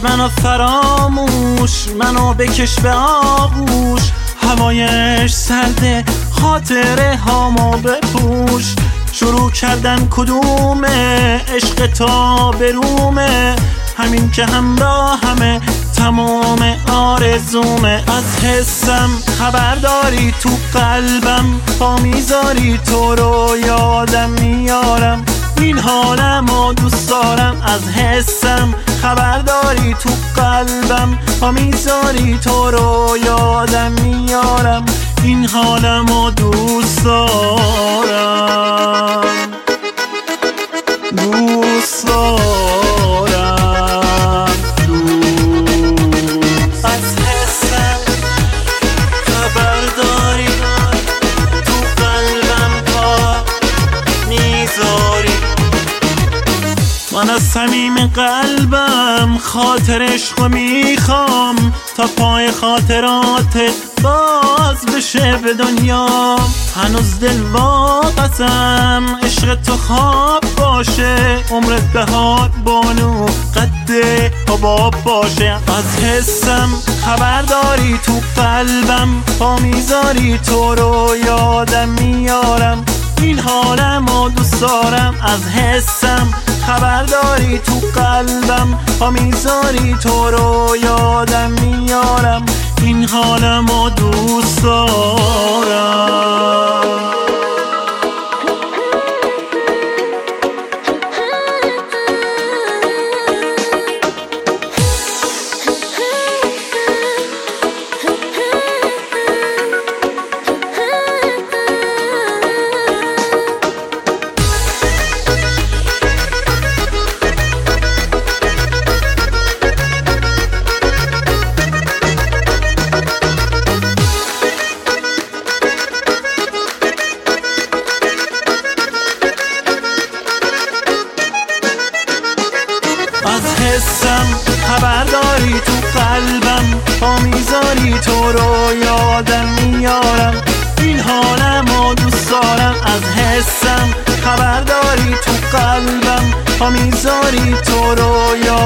منو فراموش، منو بکش به آغوش، هوایش سرده خاطره هامو بپوش. شروع کردن کدومه عشق تا برومه، همین که همراه همه تمام آرزومه. از حسم خبر داری تو قلبم، پا میذاری تو رو یادم میارم، این حالمو دوست دارم. از حسم خبر داری تو قلبم، پا میذاری تو رو یادم میارم، این حالمو دوست دارم، دوست دارم، دوست. از حسم خبر داری تو قلبم پا میذاری. من از صمیم قلبم خاطر عشقو میخوام، تا پای خاطراتت باز بشه به دنیا. هنوز دل واقعتم عشق تو خواب باشه، عمرت بهار بانو قد حباب باشه. از حسم خبر داری تو قلبم، پا میذاری تو رو یادم میارم، این حالمو دوست دارم. از حسم خبر داری تو قلبم، پا میذاری تو رو یادم میارم، این حالمو دوست دارم. از حسم خبر داری تو قلبم، پا میذاری تو رو یادم میارم، این حالمو دوست دارم. از حسم خبر داری تو قلبم، پا میذاری تو رو یادم